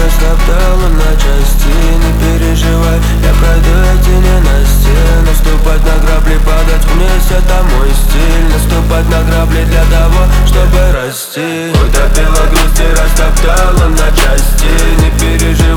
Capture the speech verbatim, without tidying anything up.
растоптала на части. Не переживай, я пройду эти ненасти. Наступать на грабли, падать вниз — это мой стиль. Наступать на грабли для того, чтобы расти. Утопила грусть и растоптала на части. Не переживай,